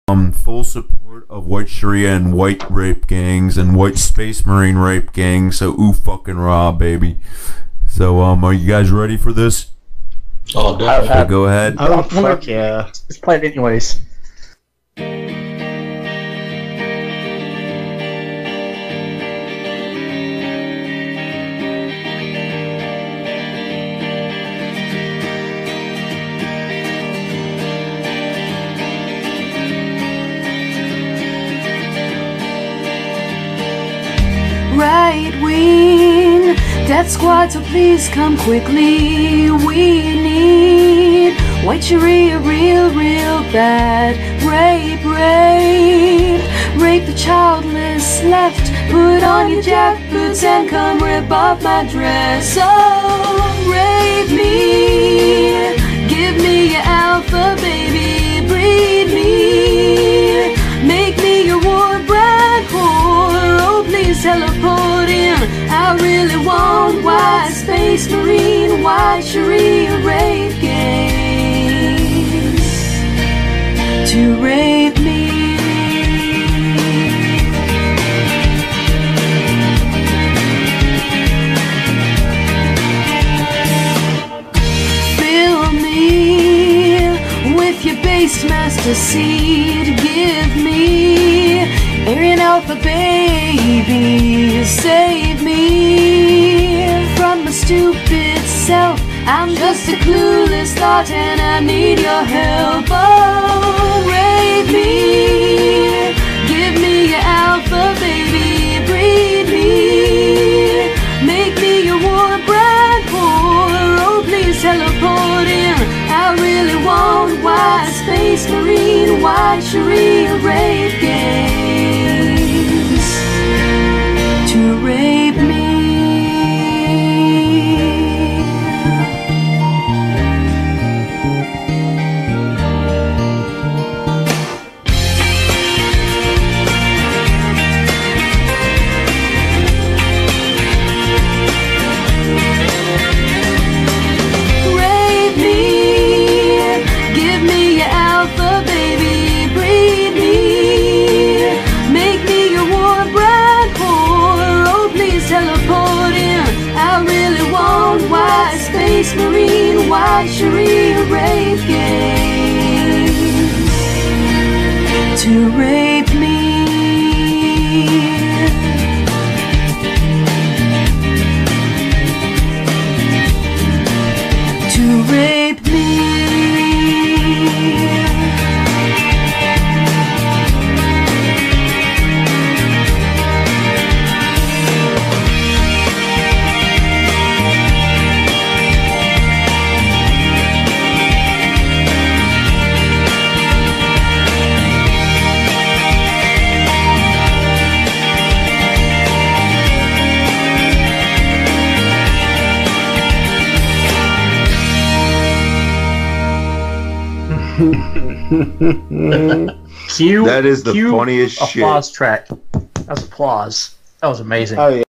full support of white Sharia and white rape gangs and white space marine rape gangs. So ooh fucking raw, baby. So are you guys ready for this? Oh, definitely. Okay, go ahead. Oh fuck yeah! Let's play it anyways. Right wing, death squad, so please come quickly. We need white Sharia, real bad. Rape, rape the childless left. Put on your jack boots and come rip off my dress. Oh, rape me, give me your alpha, baby, breed me, make me your war bride whore. Oh, please teleport in. I really want white space marine, white Sharia rape gangs to rape me. Fill me with your Beastmaster seed. Give me Aryan Alpha, baby. Save me from my stupid self. I'm just a clueless thought and I need your help. Oh, rape me, give me your alpha, baby, breed me, make me your war bride whore. Oh, please teleport in. I really want white space marine, white Sharia rape gangs to rape me. Space marine, white Sharia rape gangs to rape me. To rape me. Cue. That is the cue funniest shit. Applause track. That was applause. That was amazing. Oh yeah.